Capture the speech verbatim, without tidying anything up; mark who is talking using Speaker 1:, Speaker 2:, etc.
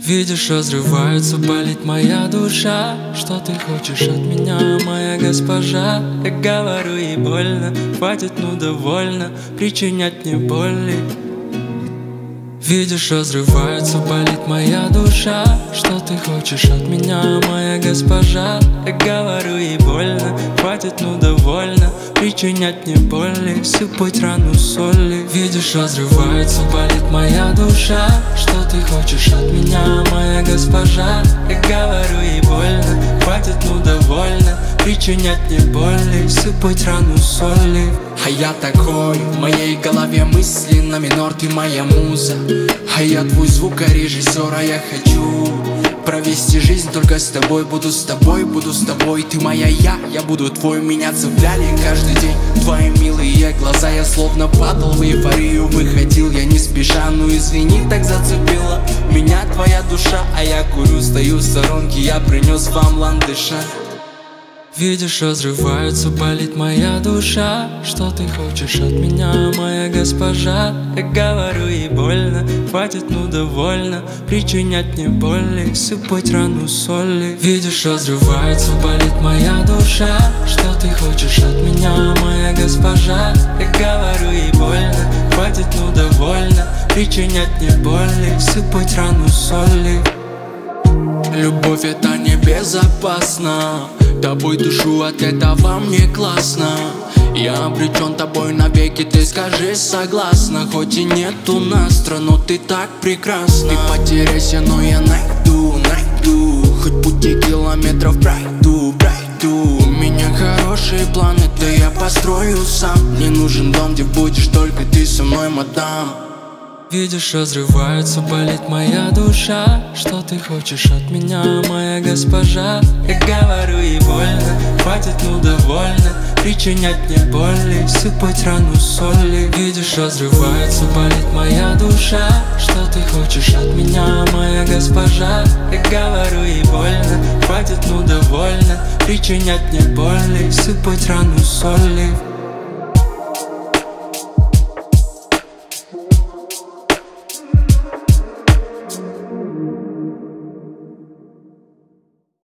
Speaker 1: Видишь, разрывается, болит моя душа. Что ты хочешь от меня, моя госпожа? Я говорю, ей больно, хватит, ну довольно причинять мне боли. Видишь, разрывается, болит моя душа. Что ты хочешь от меня, моя госпожа? Я говорю, ей больно, хватит, ну довольно причинять мне боли, сыпать рану соли. Видишь, разрывается, болит моя душа. Что ты хочешь от меня, моя госпожа? Я говорю, ей больно, хватит, ну довольно причинять мне боли, сыпать рану соли.
Speaker 2: А я такой, в моей голове мысли на минор, ты моя муза. А я твой звукорежиссер, а я хочу провести жизнь только с тобой. Буду с тобой, буду с тобой, ты моя я, я буду твой. Меня цепляли каждый день твои милые глаза. Я словно падал в эйфорию, выходил я не спеша. Ну извини, так зацепила меня твоя душа. А я курю, стою в сторонке, я принес вам ландыша.
Speaker 1: Видишь, разрывается, болит моя душа. Что ты хочешь от меня, моя госпожа? Я говорю, ей больно, хватит, ну довольно причинять мне боли, сыпать рану соли. Видишь, разрывается, болит моя душа. Что ты хочешь от меня, моя госпожа? Я говорю, ей больно, хватит, ну довольно причинять мне боли, сыпать рану соли.
Speaker 2: Любовь это не безопасно, тобой дышу, от этого мне классно. Я обречен тобой навеки, ты скажи согласна. Хоть и нету настро, но ты так прекрасна. Ты потеряйся, но я найду, найду. Хоть пути километров пройду, пройду. У меня хорошие планы, да я построю сам. Мне нужен дом, где будешь только ты со мной, мадам.
Speaker 1: Видишь, разрывается, болит моя душа. Что ты хочешь от меня, моя госпожа? Я говорю, ей больно, хватит, ну довольно причинять мне боли, сыпать рану соли. Видишь, разрывается, болит моя душа. Что ты хочешь от меня, моя госпожа? Я говорю, ей больно, хватит, ну довольно причинять мне боли, сыпать рану соли.